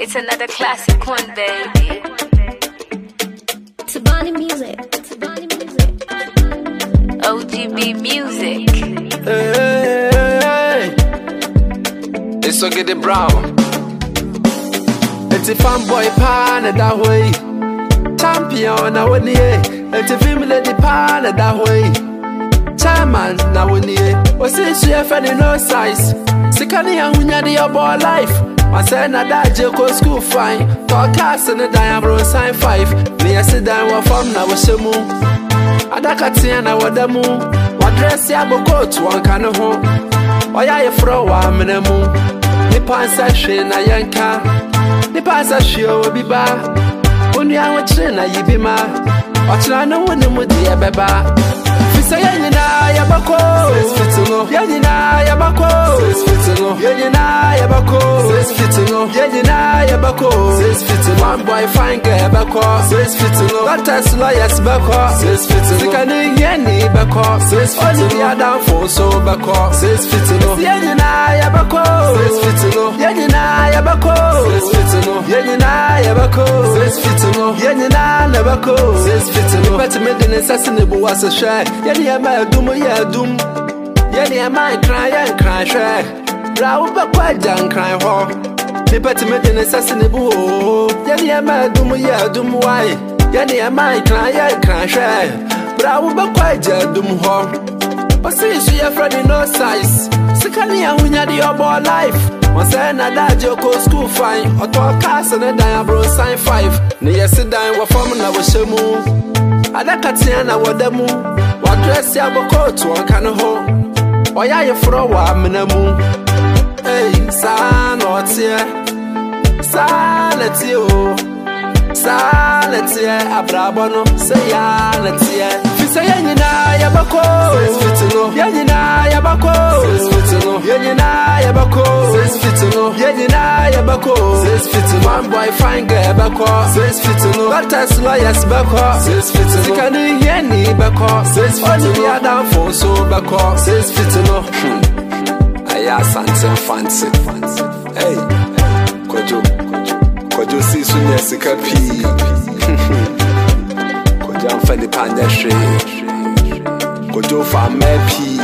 It's another classic one, baby. Tabani music. OGB music. Hey, it's so get it brown. It's a fanboy pan that way. Champion now when it's a female the pan that way. Chairman now when oh since you have any no size. Sikani and when you're your boy life. I said na that Joko school fine. Talk cast in the diablo sign 5. Me I sit down wa from na wa shemu. Adakati na wa demu. Wa dress ya boko to one kind of home. Oya ye fro wa menemu. Ni pansa hwe na yanka. Ni pansa hwe o bi ba. Onu ya wo kire na yibi ma. Ochira no woni mu de e beba. Fisa yenina ya bako. Yenina ya bako. Yenina ya bako. Yenina ya bako. One boy fine girl bako. Doctors lawyers bako. Sikani yeni bako. Only the other for so bako. Yenina ya bako. Yenina ya bako. Yenina ya bako. Yenina ya bako. Better make the necessary was a share. Yeni ya ma dum ya dum. Yeni ya ma cry and cry share. Raw ba kwa jan cry ho. Me better make the necessary bu. Yeni ya ma dum ya dum why. Yeni ya ma cry and cry share. Raw ba kwa jan dum ho. Pasi su ya Freddy no size. Sikani ya hunya di your boy life. One say na that Joko school fine. Auto cast and a diablo sign 5. Ni ya sit down wa form na wa shemu. Adakati na wa demu. Wa dress ya boko to one kind of home. Oya ye fro wa menemu. Hey, sa no tie. Sa letie o. Sa letie abrabono say ya letie. Fisa yenina ya bako. Yenina ya bako. Yenina ya bako. Yenina ya bako. One boy fine girl bako. Doctors lawyers bako. Sikani yeni bako. Only the other for so bako. Aya something fancy. Hey, Kojo si sunya sikapi. Kojo amfani panya shre. Kojo fa mepi.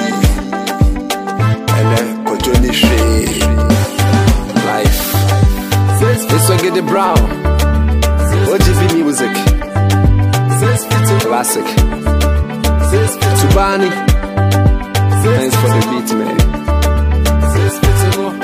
Ene kojo ni shre. Life. This one get it brown. OGB music. Classic. Tabani. Thanks for the beat, man.